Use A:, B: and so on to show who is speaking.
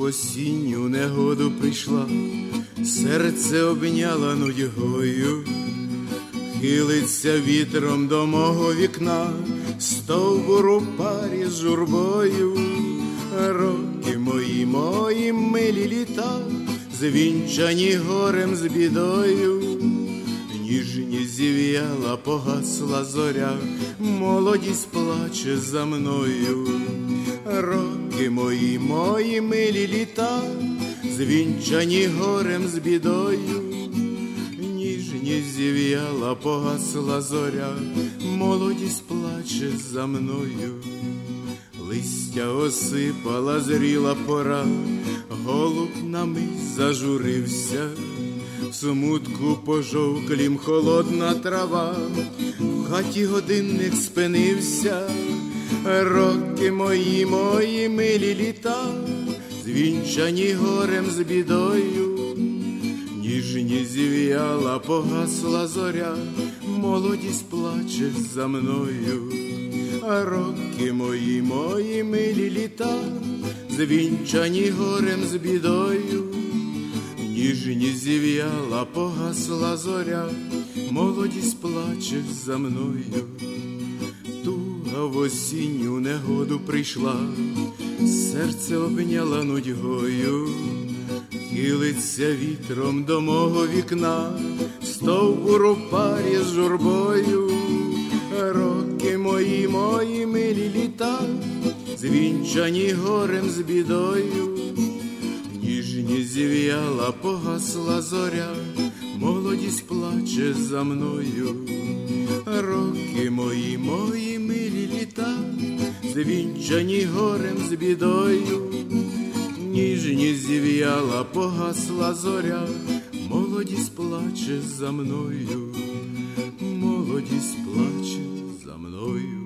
A: осінню негоду прийшла, серце обняла нудьгою, хилиться вітром до мого вікна, стовбур у парі з журбою. Роки мої, мої милі літа, звінчані горем з бідою. Ніжні зів'яла, погасла зоря, молодість плаче за мною. Роки мої, мої милі літа, звінчані горем з бідою. Ніжні зів'яла, погасла зоря, молодість плаче за мною. Листя осипала, зріла пора, голуб на мить зажурився. В смутку пожовклім холодна трава, в хаті годинник спинився. Роки мої, мої милі літа, звінчані горем з бідою. Ніжні зів'яла, погасла зоря, молодість плаче за мною. Роки мої, мої милі літа, звінчані горем з бідою. Ніжні зів'яла, погасла зоря, молодість плаче за мною. Туга в осінню негоду прийшла, серце обняла нудьгою, хилиться вітром до мого вікна, стовбур у парі з журбою. Роки мої, мої милі літа, звінчані горем з бідою. Ніжні зів'яла, погасла зоря, молодість плаче за мною. Роки мої, мої милі літа, звінчані горем з бідою. Ніжні зів'яла, погасла зоря, молодість плаче за мною. Молодість плаче за мною.